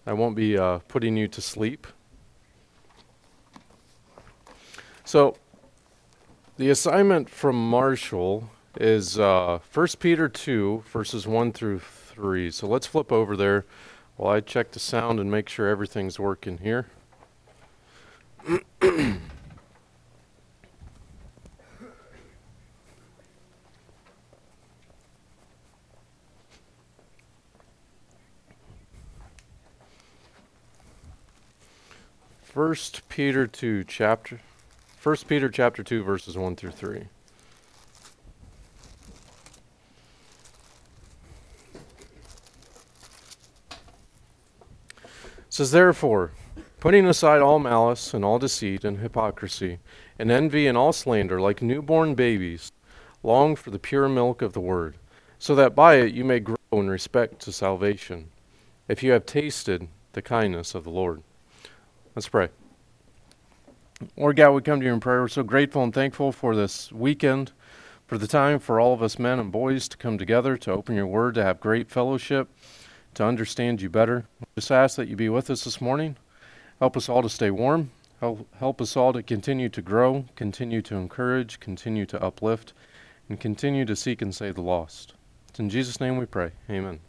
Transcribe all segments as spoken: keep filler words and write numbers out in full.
I won't be uh, putting you to sleep. So, the assignment from Marshall is uh, First Peter two, verses one through three. So let's flip over there while I check the sound and make sure everything's working here. First Peter two chapter First Peter chapter two verses one through three. It says, therefore, putting aside all malice and all deceit and hypocrisy and envy and all slander, like newborn babies, long for the pure milk of the word, so that by it you may grow in respect to salvation, if you have tasted the kindness of the Lord. Let's pray. Lord God, we come to you in prayer. We're so grateful and thankful for this weekend, for the time for all of us men and boys to come together, to open your word, to have great fellowship, to understand you better. We just ask that you be with us this morning. Help us all to stay warm. Help, help us all to continue to grow, continue to encourage, continue to uplift, and continue to seek and save the lost. It's in Jesus' name we pray. Amen.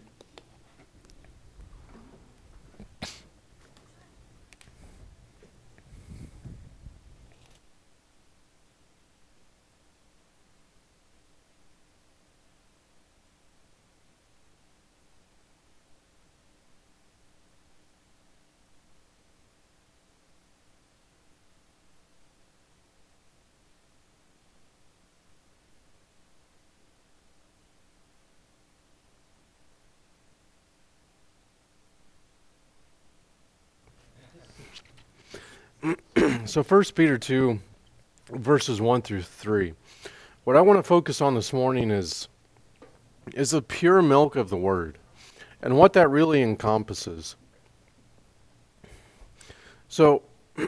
So First Peter two, verses one through three. What I want to focus on this morning is, is the pure milk of the word and what that really encompasses. So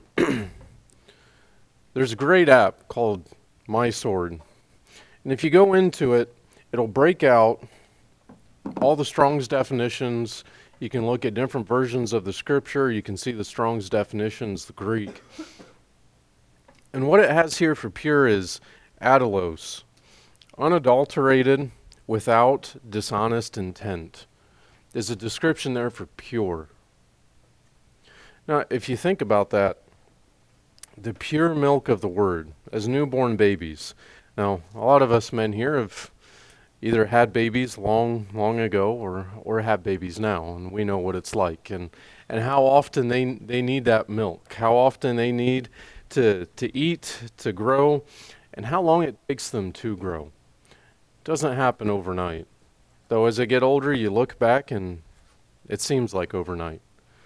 there's a great app called MySword. And if you go into it, it'll break out all the Strong's definitions. You can look at different versions of the scripture. You can see the Strong's definitions, the Greek. And what it has here for pure is adalos, unadulterated, without dishonest intent. There's a description there for pure. Now, if you think about that, the pure milk of the word, as newborn babies. Now, a lot of us men here have either had babies long, long ago or, or have babies now, and we know what it's like, and, and how often they, they need that milk, how often they need to, to eat, to grow, and how long it takes them to grow. It doesn't happen overnight. Though as they get older, you look back and it seems like overnight.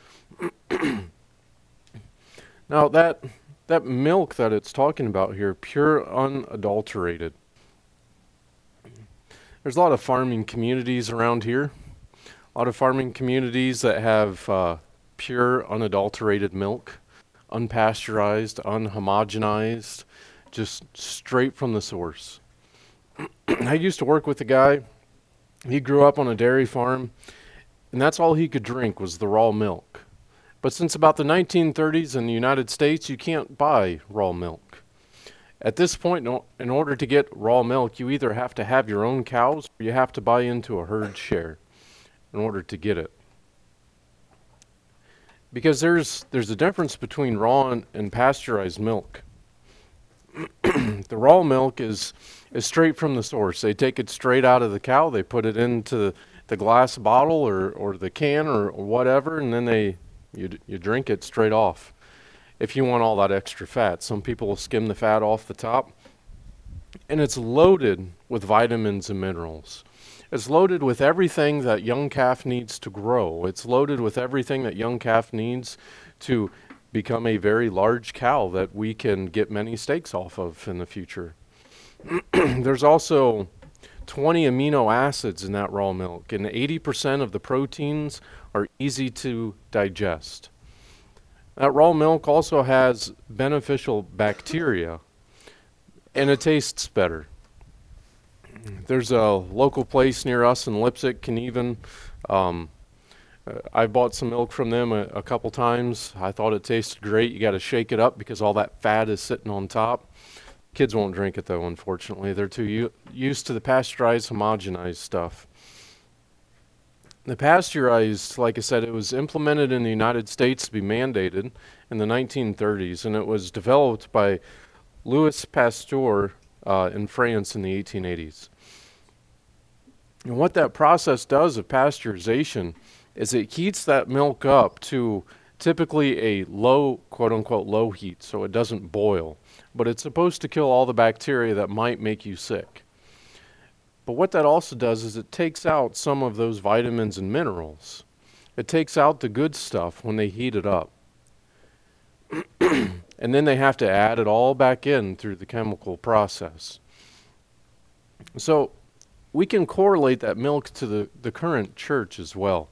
Now that that milk that it's talking about here, pure, unadulterated. There's a lot of farming communities around here. A lot of farming communities that have uh, pure, unadulterated milk, unpasteurized, unhomogenized, just straight from the source. I used to work with a guy. He grew up on a dairy farm, and that's all he could drink was the raw milk. But since about the nineteen thirties in the United States, you can't buy raw milk. At this point, in order to get raw milk, you either have to have your own cows or you have to buy into a herd share in order to get it. Because there's there's a difference between raw and, and pasteurized milk. The raw milk is is straight from the source. They take it straight out of the cow, they put it into the glass bottle or, or the can or, or whatever, and then they you you drink it straight off. If you want all that extra fat, some people will skim the fat off the top, and it's loaded with vitamins and minerals. It's loaded with everything that young calf needs to grow. It's loaded with everything that young calf needs to become a very large cow that we can get many steaks off of in the future. There's also twenty amino acids in that raw milk, and eighty percent of the proteins are easy to digest. That raw milk also has beneficial bacteria, and it tastes better. There's a local place near us in Lipsick, Knieven. Um, Uh, I bought some milk from them a, a couple times. I thought it tasted great. You got to shake it up because all that fat is sitting on top. Kids won't drink it though, unfortunately. They're too u- used to the pasteurized, homogenized stuff. The pasteurized, like I said, it was implemented in the United States to be mandated in the nineteen thirties, and it was developed by Louis Pasteur uh, in France in the eighteen eighties. And what that process does of pasteurization is it heats that milk up to typically a low, quote unquote, low heat, so it doesn't boil. But it's supposed to kill all the bacteria that might make you sick. But what that also does is it takes out some of those vitamins and minerals. It takes out the good stuff when they heat it up. And then they have to add it all back in through the chemical process. So we can correlate that milk to the, the current church as well.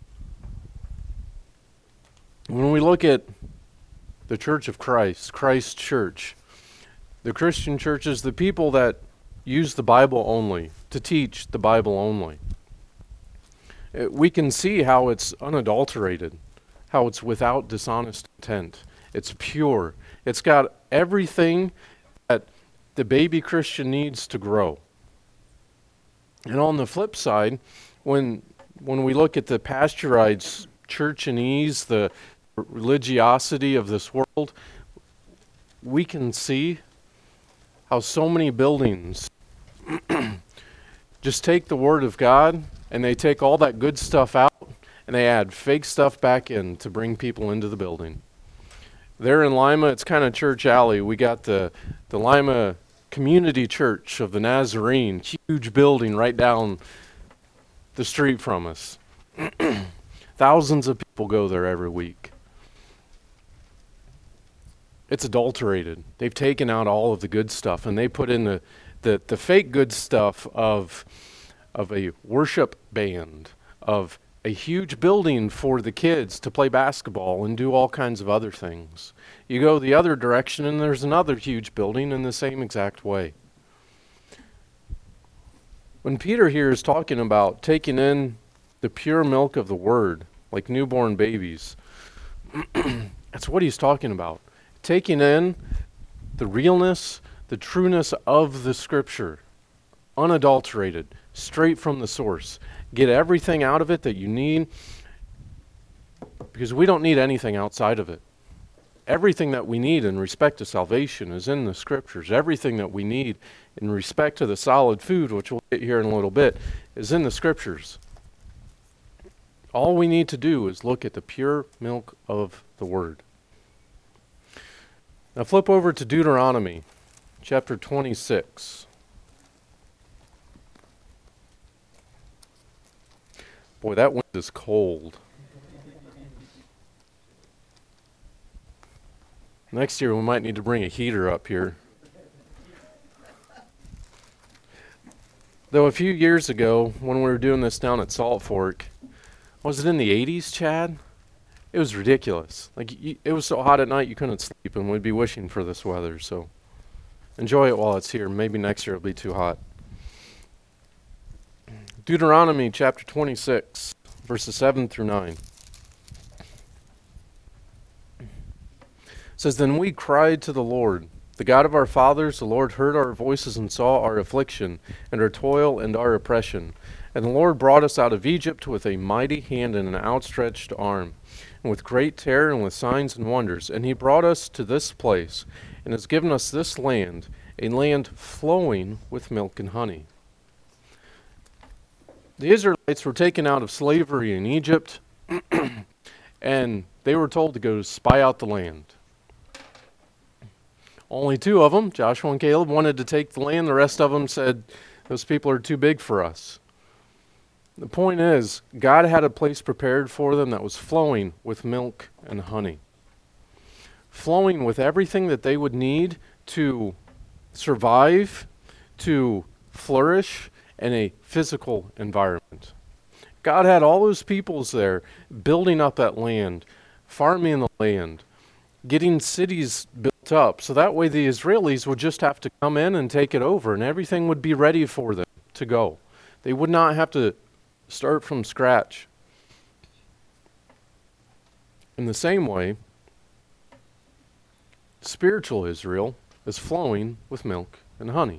When we look at the Church of Christ, Christ's church, the Christian churches, the people that use the Bible only, to teach the Bible only, it, we can see how it's unadulterated, how it's without dishonest intent. It's pure. It's got everything that the baby Christian needs to grow. And on the flip side, when when we look at the pasteurized churchanese, the religiosity of this world, we can see how so many buildings just take the Word of God and they take all that good stuff out and they add fake stuff back in to bring people into the building. There in Lima, it's kind of Church Alley. We got the, the Lima Community Church of the Nazarene, huge building right down the street from us. Thousands of people go there every week. It's adulterated. They've taken out all of the good stuff and they put in the, the, the fake good stuff of, of a worship band, of a huge building for the kids to play basketball and do all kinds of other things. You go the other direction and there's another huge building in the same exact way. When Peter here is talking about taking in the pure milk of the Word, like newborn babies, that's what he's talking about. Taking in the realness, the trueness of the Scripture, unadulterated, straight from the source. Get everything out of it that you need, because we don't need anything outside of it. Everything that we need in respect to salvation is in the Scriptures. Everything that we need in respect to the solid food, which we'll get here in a little bit, is in the Scriptures. All we need to do is look at the pure milk of the Word. Now flip over to Deuteronomy chapter twenty-six. Boy, that wind is cold. Next year we might need to bring a heater up here. Though a few years ago, when we were doing this down at Salt Fork, was it in the eighties, Chad? It was ridiculous. Like y- it was so hot at night you couldn't sleep, and we'd be wishing for this weather. So enjoy it while it's here. Maybe next year it'll be too hot. Deuteronomy chapter twenty-six, verses seven through nine. It says, "Then we cried to the Lord, the God of our fathers. The Lord heard our voices and saw our affliction, and our toil and our oppression. And the Lord brought us out of Egypt with a mighty hand and an outstretched arm, and with great terror and with signs and wonders. And he brought us to this place, and has given us this land, a land flowing with milk and honey." The Israelites were taken out of slavery in Egypt, and they were told to go spy out the land. Only two of them, Joshua and Caleb, wanted to take the land. The rest of them said, those people are too big for us. The point is, God had a place prepared for them that was flowing with milk and honey. Flowing with everything that they would need to survive, to flourish in a physical environment. God had all those peoples there building up that land, farming the land, getting cities built up, so that way the Israelis would just have to come in and take it over, and everything would be ready for them to go. They would not have to start from scratch. In the same way, spiritual Israel is flowing with milk and honey.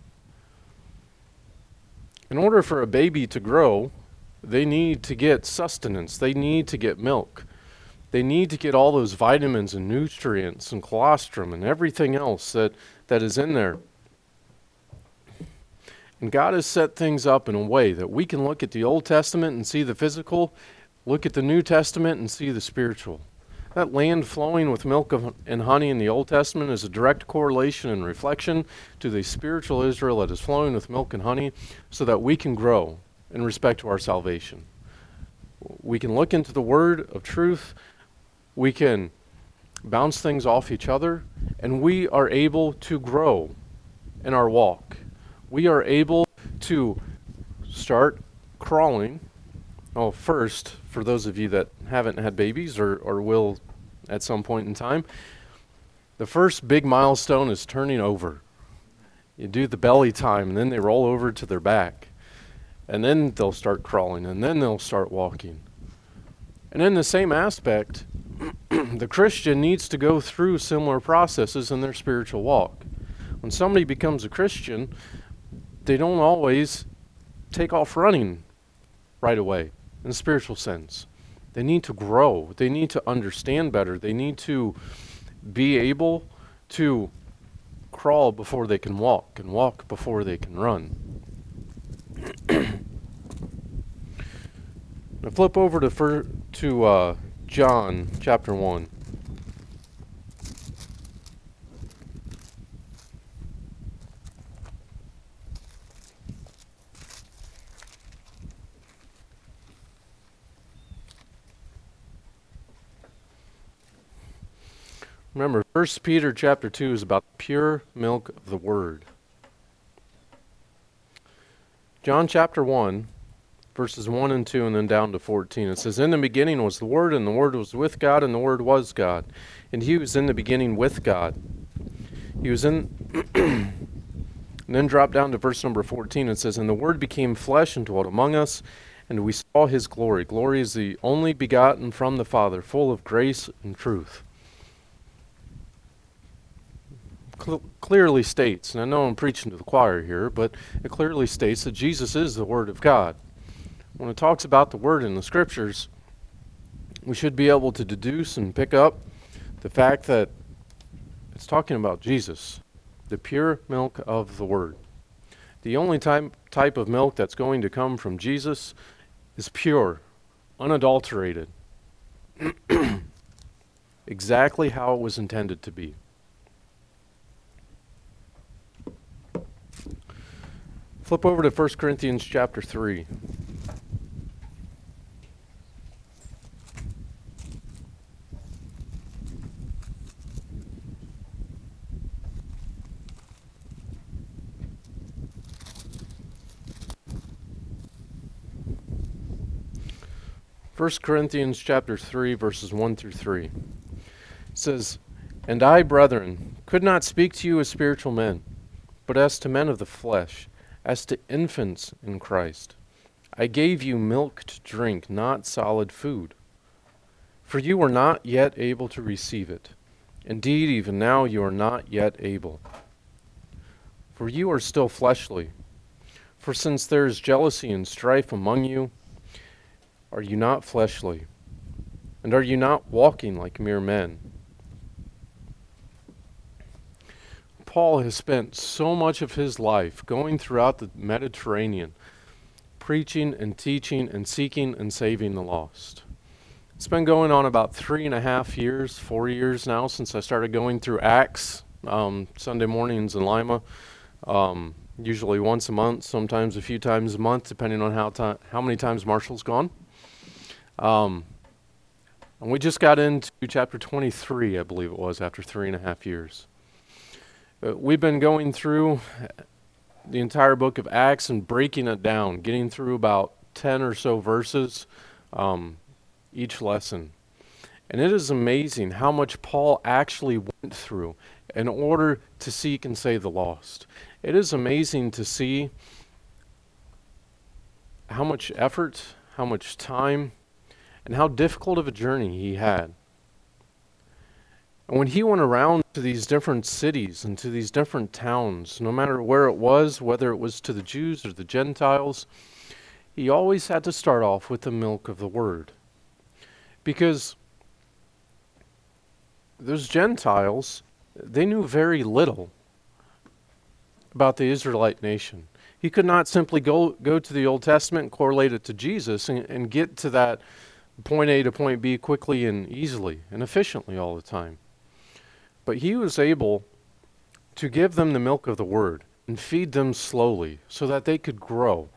In order for a baby to grow, they need to get sustenance. They need to get milk. They need to get all those vitamins and nutrients and colostrum and everything else that, that is in there. And God has set things up in a way that we can look at the Old Testament and see the physical, look at the New Testament and see the spiritual. That land flowing with milk and honey in the Old Testament is a direct correlation and reflection to the spiritual Israel that is flowing with milk and honey, so that we can grow in respect to our salvation. We can look into the word of truth, we can bounce things off each other, and we are able to grow in our walk. We are able to start crawling. Oh, first, for those of you that haven't had babies or, or will at some point in time, the first big milestone is turning over. You do the belly time, and then they roll over to their back. And then they'll start crawling, and then they'll start walking. And in the same aspect, the Christian needs to go through similar processes in their spiritual walk. When somebody becomes a Christian, they don't always take off running right away in a spiritual sense. They need to grow. They need to understand better. They need to be able to crawl before they can walk, and walk before they can run. Now flip over to fir- to uh, John chapter one. Remember, First Peter chapter two is about the pure milk of the Word. John chapter one, verses one and two, and then down to fourteen. It says, "In the beginning was the Word, and the Word was with God, and the Word was God. And He was in the beginning with God." He was in... And then drop down to verse number fourteen. It says, "And the Word became flesh and dwelt among us, and we saw His glory. Glory is the only begotten from the Father, full of grace and truth." Cl- clearly states, and I know I'm preaching to the choir here, but it clearly states that Jesus is the Word of God. When it talks about the Word in the Scriptures, we should be able to deduce and pick up the fact that it's talking about Jesus, the pure milk of the Word. The only type, type of milk that's going to come from Jesus is pure, unadulterated, exactly how it was intended to be. Flip over to First Corinthians chapter three. First Corinthians chapter three, verses one through three. It says, "And I, brethren, could not speak to you as spiritual men, but as to men of the flesh, as to infants in Christ. I gave you milk to drink, not solid food. For you were not yet able to receive it. Indeed, even now you are not yet able. For you are still fleshly. For since there is jealousy and strife among you, are you not fleshly? And are you not walking like mere men?" Paul has spent so much of his life going throughout the Mediterranean, preaching and teaching and seeking and saving the lost. It's been going on about three and a half years, four years now since I started going through Acts, um, Sunday mornings in Lima, um, usually once a month, sometimes a few times a month, depending on how ti- how many times Marshall's gone. Um, and we just got into chapter twenty-three, I believe it was, after three and a half years. Uh, we've been going through the entire book of Acts and breaking it down, getting through about ten or so verses um, each lesson. And it is amazing how much Paul actually went through in order to seek and save the lost. It is amazing to see how much effort, how much time, and how difficult of a journey he had And when he went around to these different cities and to these different towns, no matter where it was, whether it was to the Jews or the Gentiles, he always had to start off with the milk of the word. Because those Gentiles, they knew very little about the Israelite nation. He could not simply go, go to the Old Testament and correlate it to Jesus and, and get to that point A to point B quickly and easily and efficiently all the time. But he was able to give them the milk of the word and feed them slowly so that they could grow.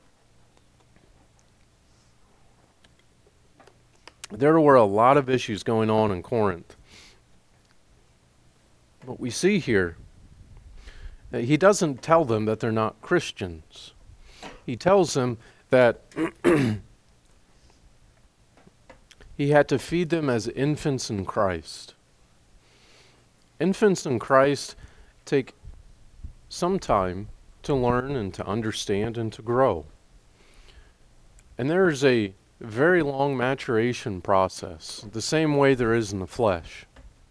There were a lot of issues going on in Corinth. But we see here that he doesn't tell them that they're not Christians. He tells them that he had to feed them as infants in Christ. Infants in Christ take some time to learn and to understand and to grow. And there is a very long maturation process, the same way there is in the flesh.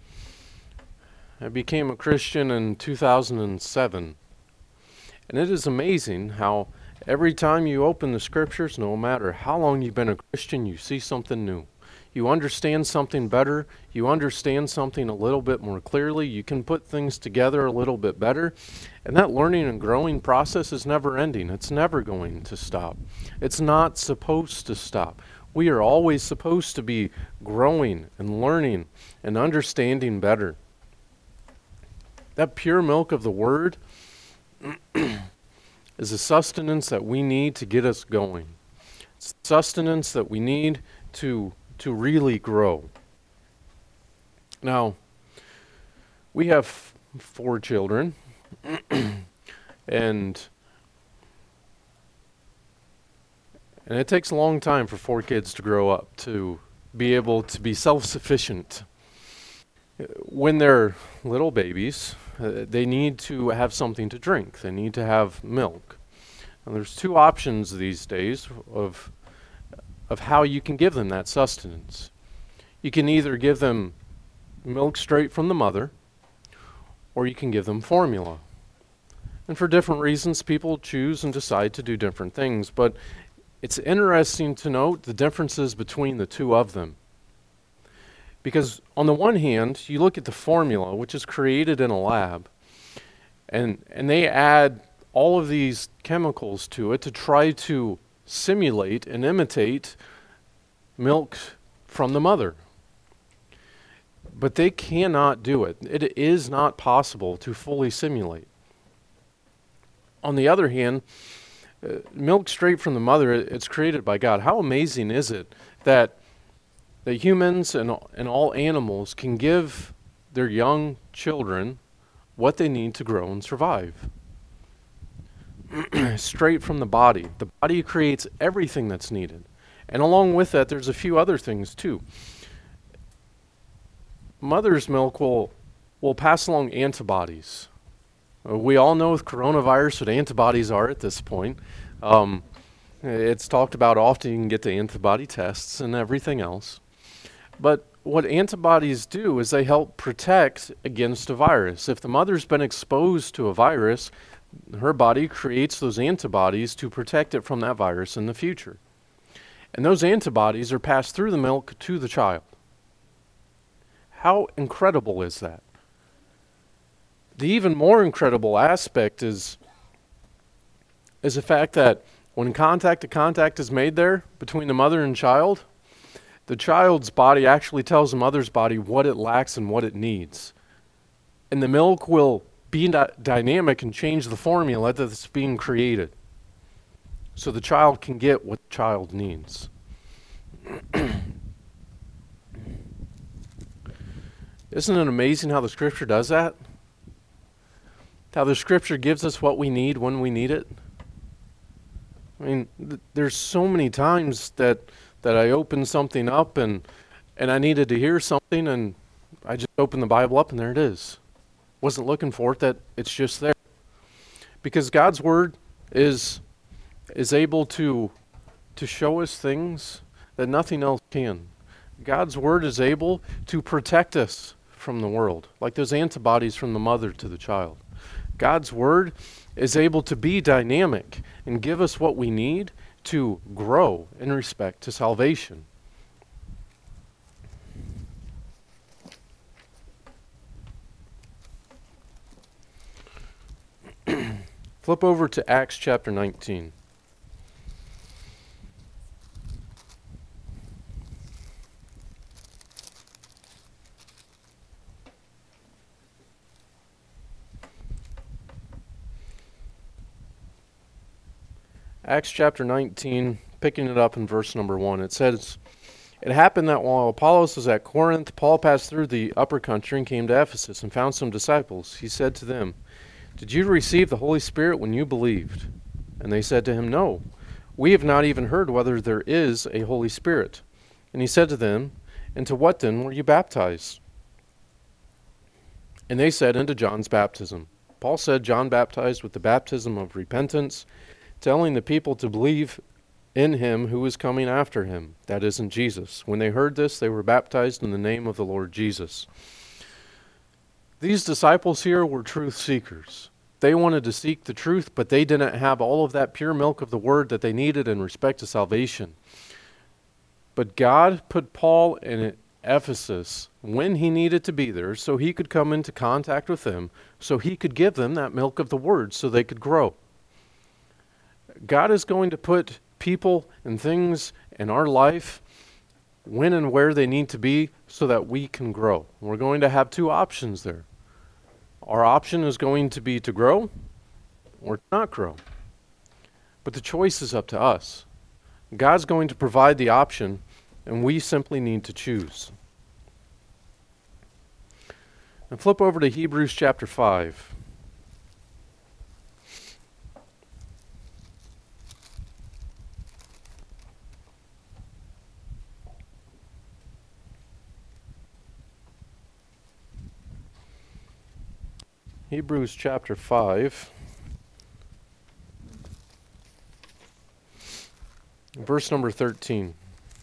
I became a Christian in two thousand seven, and it is amazing how every time you open the scriptures, no matter how long you've been a Christian, you see something new. You understand something better, you understand something a little bit more clearly, you can put things together a little bit better, and that learning and growing process is never ending. It's never going to stop. It's not supposed to stop. We are always supposed to be growing and learning and understanding better. That pure milk of the word is a sustenance that we need to get us going. It's sustenance that we need to, to really grow. Now, we have four children, and and it takes a long time for four kids to grow up, to be able to be self-sufficient. When they're little babies, uh, they need to have something to drink. They need to have milk. And there's two options these days of of how you can give them that sustenance. You can either give them milk straight from the mother, or you can give them formula. And for different reasons, people choose and decide to do different things, but it's interesting to note the differences between the two of them. Because on the one hand, you look at the formula, which is created in a lab, and and they add all of these chemicals to it to try to simulate and imitate milk from the mother. But they cannot do it. It is not possible to fully simulate. On the other hand, uh, milk straight from the mother, it's created by God. How amazing is it that that humans and, and all animals can give their young children what they need to grow and survive. Straight from the body. The body creates everything that's needed. And along with that, there's a few other things too. Mother's milk will, will pass along antibodies. Uh, we all know with coronavirus what antibodies are at this point. Um, it's talked about often. You can get the antibody tests and everything else. But what antibodies do is they help protect against a virus. If the mother's been exposed to a virus, her body creates those antibodies to protect it from that virus in the future. And those antibodies are passed through the milk to the child. How incredible is that? The even more incredible aspect is, is the fact that when contact to contact is made there between the mother and child, the child's body actually tells the mother's body what it lacks and what it needs. And the milk will be di- dynamic and change the formula that's being created, so the child can get what the child needs. Isn't it amazing how the Scripture does that? How the Scripture gives us what we need when we need it? I mean, th- there's so many times that that I opened something up and and I needed to hear something, and I just opened the Bible up and there it is. Wasn't looking for it, that it's just there. Because God's Word is is able to to show us things that nothing else can. God's Word is able to protect us from the world, like those antibodies from the mother to the child. God's word is able to be dynamic and give us what we need to grow in respect to salvation. Flip over to Acts chapter nineteen. Acts chapter nineteen, picking it up in verse number one, it says, "It happened that while Apollos was at Corinth, Paul passed through the upper country and came to Ephesus and found some disciples. He said to them, 'Did you receive the Holy Spirit when you believed?' And they said to him, 'No, we have not even heard whether there is a Holy Spirit.' And he said to them, 'Into what then were you baptized?' And they said, 'Into John's baptism.' Paul said, 'John baptized with the baptism of repentance, telling the people to believe in him who is coming after him, that is, in Jesus. When they heard this, they were baptized in the name of the Lord Jesus." These disciples here were truth seekers. They wanted to seek the truth, but they didn't have all of that pure milk of the word that they needed in respect to salvation. But God put Paul in Ephesus when he needed to be there so he could come into contact with them, so he could give them that milk of the word so they could grow. God is going to put people and things in our life when and where they need to be so that we can grow. We're going to have two options there. Our option is going to be to grow or not grow. But the choice is up to us. God's going to provide the option, and we simply need to choose. And flip over to Hebrews chapter five. Hebrews chapter five, verse number thirteen.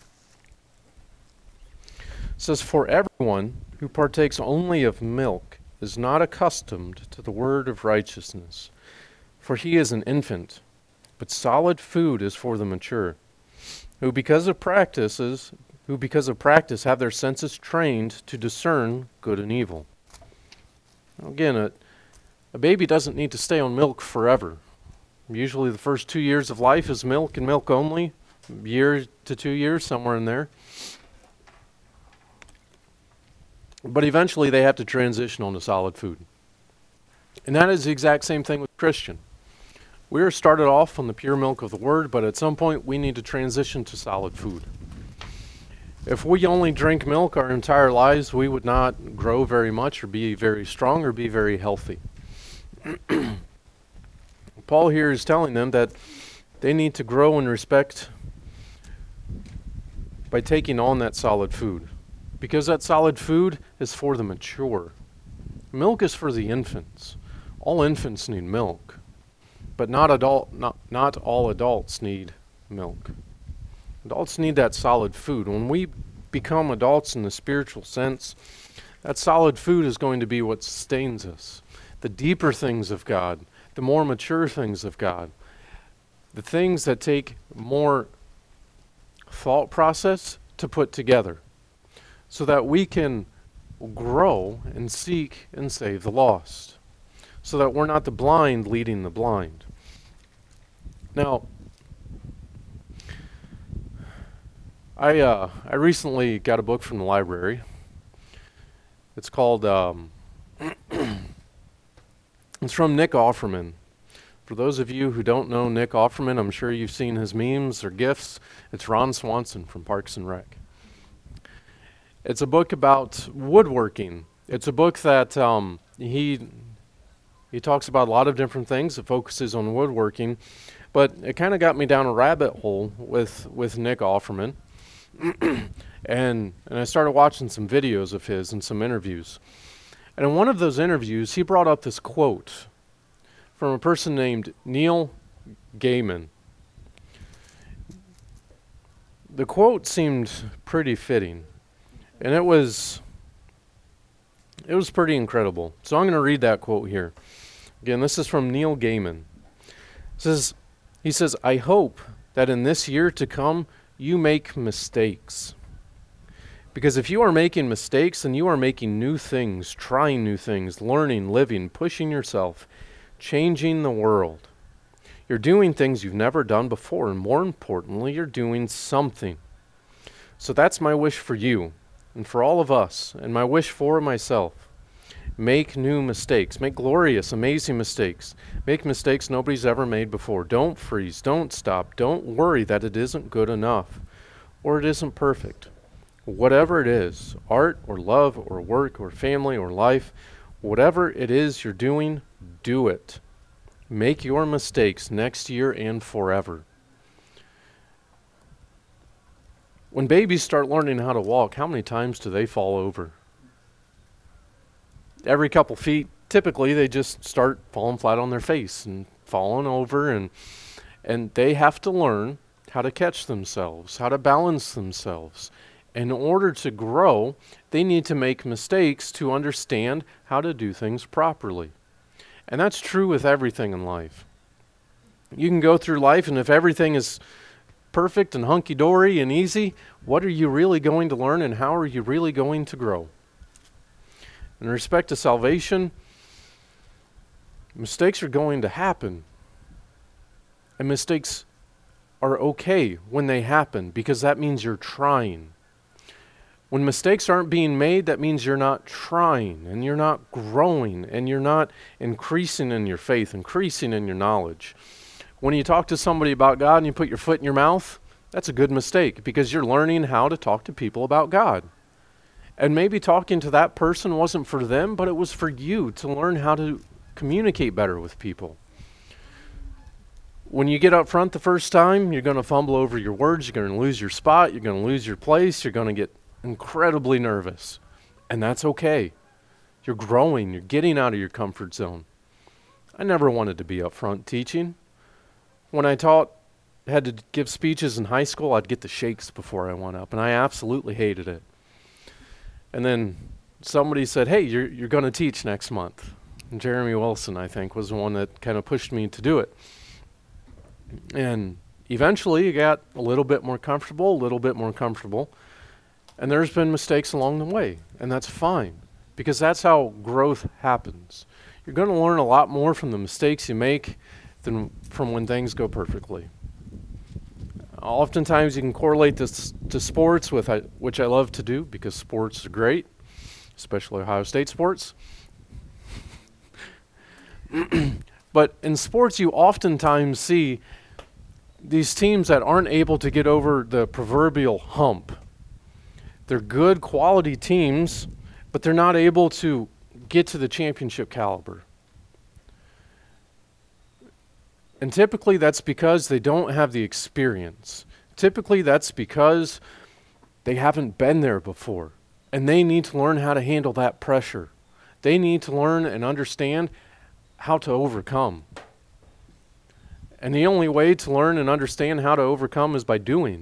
It says, "For everyone who partakes only of milk is not accustomed to the word of righteousness, for he is an infant, but solid food is for the mature, who because of practices, who because of practice have their senses trained to discern good and evil." Now again, a A baby doesn't need to stay on milk forever. Usually the first two years of life is milk and milk only, year to two years, somewhere in there. But eventually they have to transition on to solid food. And that is the exact same thing with Christian. We are started off on the pure milk of the word, but at some point we need to transition to solid food. If we only drink milk our entire lives, we would not grow very much or be very strong or be very healthy. Paul here is telling them that they need to grow in respect by taking on that solid food, because that solid food is for the mature. Milk is for the infants. All infants need milk, but not adult not, not all adults need milk. Adults need that solid food. When we become adults in the spiritual sense, that solid food is going to be what sustains us. The deeper things of God, the more mature things of God, the things that take more thought process to put together so that we can grow and seek and save the lost, so that we're not the blind leading the blind. Now, I uh, I recently got a book from the library. It's called... Um, It's from Nick Offerman. For those of you who don't know Nick Offerman, I'm sure you've seen his memes or GIFs. It's Ron Swanson from Parks and Rec. It's a book about woodworking. It's a book that um, he he talks about a lot of different things. It focuses on woodworking, but it kind of got me down a rabbit hole with with Nick Offerman, and and I started watching some videos of his and some interviews. And in one of those interviews, he brought up this quote from a person named Neil Gaiman. The quote seemed pretty fitting, and it was, It was pretty incredible. So I'm going to read that quote here. Again, this is from Neil Gaiman. It says, he says, "I hope that in this year to come, you make mistakes. Because if you are making mistakes, then you are making new things, trying new things, learning, living, pushing yourself, changing the world. You're doing things you've never done before, and more importantly, you're doing something. So that's my wish for you, and for all of us, and my wish for myself. Make new mistakes. Make glorious, amazing mistakes. Make mistakes nobody's ever made before. Don't freeze. Don't stop. Don't worry that it isn't good enough, or it isn't perfect. Whatever it is, art or love or work or family or life, whatever it is you're doing, do it. Make your mistakes next year and forever." When babies start learning how to walk, how many times do they fall over? Every couple feet, typically they just start falling flat on their face and falling over, and and they have to learn how to catch themselves, how to balance themselves. In order to grow, they need to make mistakes to understand how to do things properly. And that's true with everything in life. You can go through life, and if everything is perfect and hunky-dory and easy, what are you really going to learn, and how are you really going to grow? In respect to salvation, mistakes are going to happen. And mistakes are okay when they happen, because that means you're trying. When mistakes aren't being made, that means you're not trying, and you're not growing, and you're not increasing in your faith, increasing in your knowledge. When you talk to somebody about God and you put your foot in your mouth, that's a good mistake, because you're learning how to talk to people about God. And maybe talking to that person wasn't for them, but it was for you to learn how to communicate better with people. When you get up front the first time, you're going to fumble over your words, you're going to lose your spot, you're going to lose your place, you're going to get incredibly nervous, and that's okay. You're growing, you're getting out of your comfort zone. I never wanted to be up front teaching. When I taught, had to give speeches in high school, I'd get the shakes before I went up, and I absolutely hated it. And then somebody said, "Hey, you're you're going to teach next month." And Jeremy Wilson, I think, was the one that kind of pushed me to do it. And eventually, you got a little bit more comfortable, a little bit more comfortable. And there's been mistakes along the way, and that's fine, because that's how growth happens. You're going to learn a lot more from the mistakes you make than from when things go perfectly. Oftentimes you can correlate this to sports, with I, which I love to do, because sports are great, especially Ohio State sports. But in sports, you oftentimes see these teams that aren't able to get over the proverbial hump. They're good quality teams, but they're not able to get to the championship caliber. And typically that's because they don't have the experience. Typically that's because they haven't been there before, and they need to learn how to handle that pressure. They need to learn and understand how to overcome. And the only way to learn and understand how to overcome is by doing.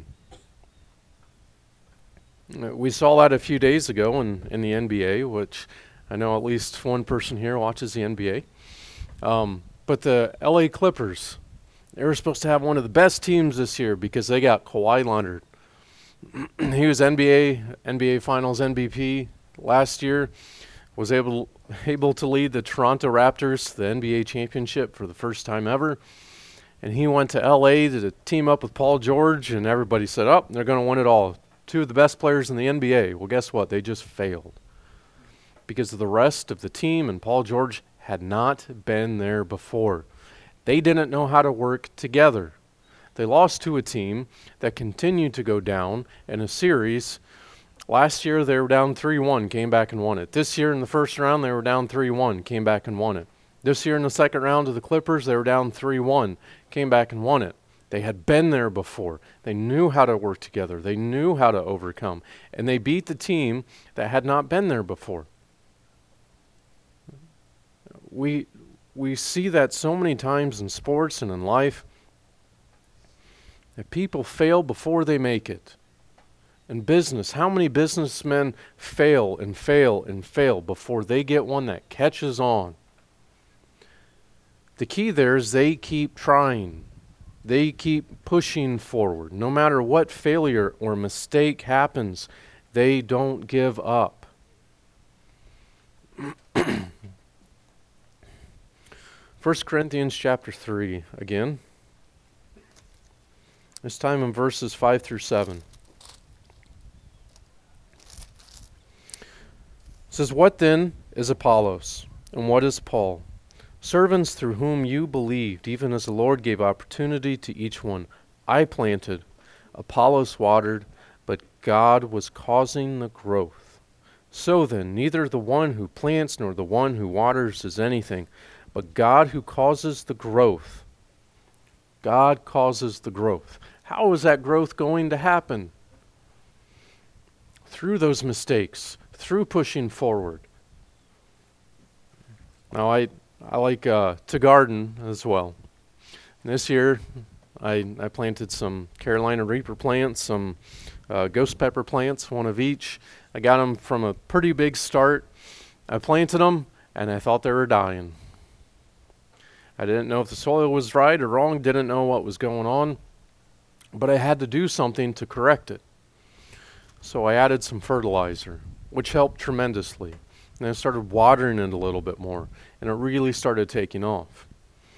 We saw that a few days ago in, in the N B A, which I know at least one person here watches the N B A. Um, but the L A Clippers, they were supposed to have one of the best teams this year because they got Kawhi Leonard. He was N B A N B A Finals M V P last year, was able able to lead the Toronto Raptors to the N B A championship for the first time ever. And he went to L A to team up with Paul George, and everybody said, oh, they're going to win it all. Two of the best players in the N B A. Well, guess what? They just failed. Because the rest of the team and Paul George had not been there before. They didn't know how to work together. They lost to a team that continued to go down in a series. Last year, they were down three one, came back and won it. This year, in the first round, they were down three one, came back and won it. This year, in the second round of the Clippers, they were down three one, came back and won it. They had been there before. They knew how to work together. They knew how to overcome. And they beat the team that had not been there before. We we see that so many times in sports and in life, that people fail before they make it. In business, how many businessmen fail and fail and fail before they get one that catches on? The key there is they keep trying. They keep pushing forward. No matter what failure or mistake happens, they don't give up. First Corinthians chapter three again. This time in verses five through seven. It says, "What then is Apollos, and what is Paul? Servants through whom you believed, even as the Lord gave opportunity to each one. I planted, Apollos watered, but God was causing the growth. So then, neither the one who plants nor the one who waters is anything, but God who causes the growth." God causes the growth. How is that growth going to happen? Through those mistakes, through pushing forward. Now, I I like uh, to garden as well. This year, I, I planted some Carolina Reaper plants, some uh, ghost pepper plants, one of each. I got them from a pretty big start. I planted them, and I thought they were dying. I didn't know if the soil was right or wrong, didn't know what was going on, but I had to do something to correct it. So I added some fertilizer, which helped tremendously. And I started watering it a little bit more, and it really started taking off.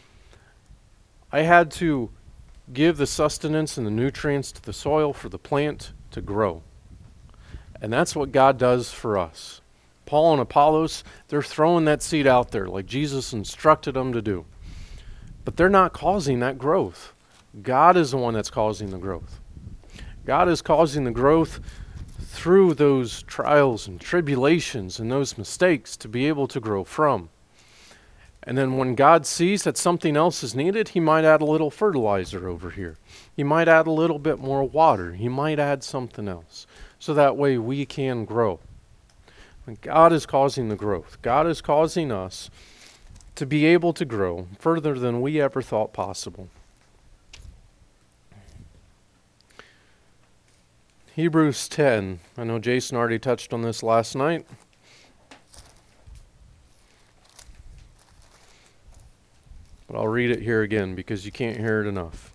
I had to give the sustenance and the nutrients to the soil for the plant to grow. And that's what God does for us. Paul and Apollos, they're throwing that seed out there like Jesus instructed them to do. But they're not causing that growth. God is the one that's causing the growth. God is causing the growth through those trials and tribulations and those mistakes to be able to grow from. And then when God sees that something else is needed, he might add a little fertilizer over here. He might add a little bit more water. He might add something else. So that way we can grow. And God is causing the growth. God is causing us to be able to grow further than we ever thought possible. Hebrews ten. I know Jason already touched on this last night. But I'll read it here again because you can't hear it enough.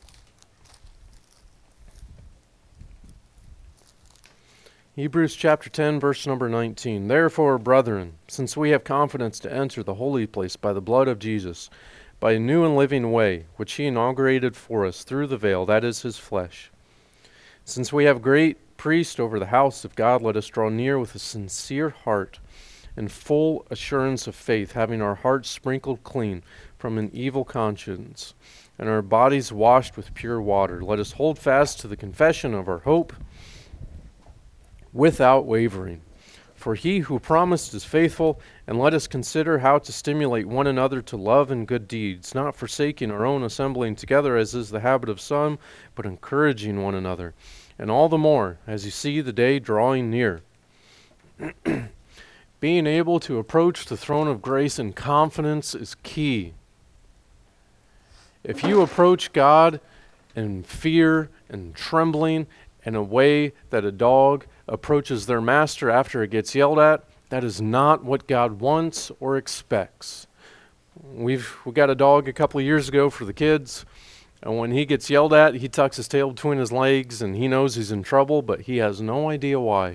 Hebrews chapter ten, verse number nineteen. "Therefore, brethren, since we have confidence to enter the holy place by the blood of Jesus, by a new and living way, which he inaugurated for us through the veil, that is his flesh. Since we have great priest over the house of God, let us draw near with a sincere heart and full assurance of faith, having our hearts sprinkled clean from an evil conscience and our bodies washed with pure water. Let us hold fast to the confession of our hope without wavering. For he who promised is faithful, and let us consider how to stimulate one another to love and good deeds, not forsaking our own assembling together as is the habit of some, but encouraging one another, and all the more as you see the day drawing near." Being able to approach the throne of grace in confidence is key. If you approach God in fear and trembling in a way that a dog approaches their master after it gets yelled at, that is not what God wants or expects. We've we got a dog a couple of years ago for the kids, and when he gets yelled at, he tucks his tail between his legs, and he knows he's in trouble, but he has no idea why.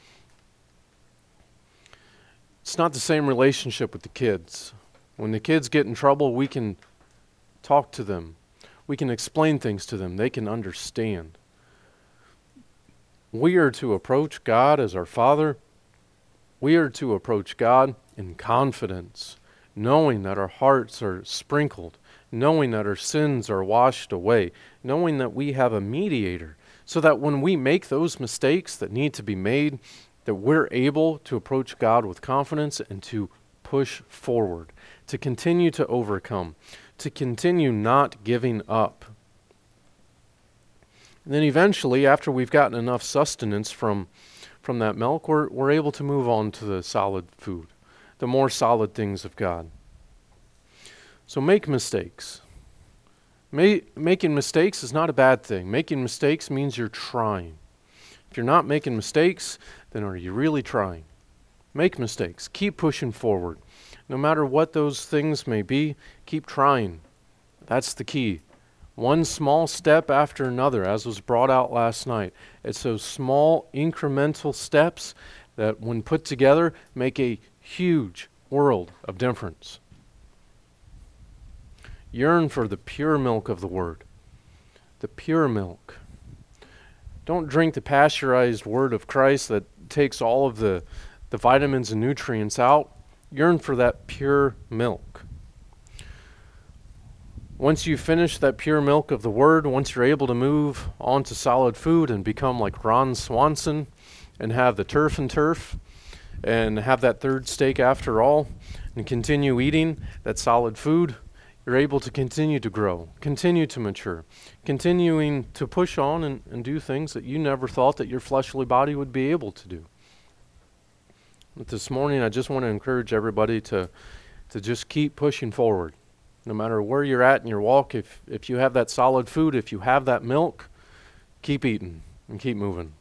It's not the same relationship with the kids. When the kids get in trouble, we can talk to them. We can explain things to them. They can understand. We are to approach God as our Father. We are to approach God in confidence, knowing that our hearts are sprinkled, knowing that our sins are washed away, knowing that we have a mediator, so that when we make those mistakes that need to be made, that we're able to approach God with confidence and to push forward, to continue to overcome, to continue not giving up. And then eventually, after we've gotten enough sustenance from, from that milk, we're, we're able to move on to the solid food, the more solid things of God. So make mistakes. May, making mistakes is not a bad thing. Making mistakes means you're trying. If you're not making mistakes, then are you really trying? Make mistakes. Keep pushing forward. No matter what those things may be, keep trying. That's the key. One small step after another, as was brought out last night. It's those small incremental steps that, when put together, make a huge world of difference. Yearn for the pure milk of the Word. The pure milk. Don't drink the pasteurized Word of Christ that takes all of the, the vitamins and nutrients out. Yearn for that pure milk. Once you finish that pure milk of the Word, once you're able to move on to solid food and become like Ron Swanson and have the turf and turf and have that third steak after all and continue eating that solid food, you're able to continue to grow, continue to mature, continuing to push on and, and do things that you never thought that your fleshly body would be able to do. But this morning, I just want to encourage everybody to, to just keep pushing forward. No matter where you're at in your walk, if, if you have that solid food, if you have that milk, keep eating and keep moving.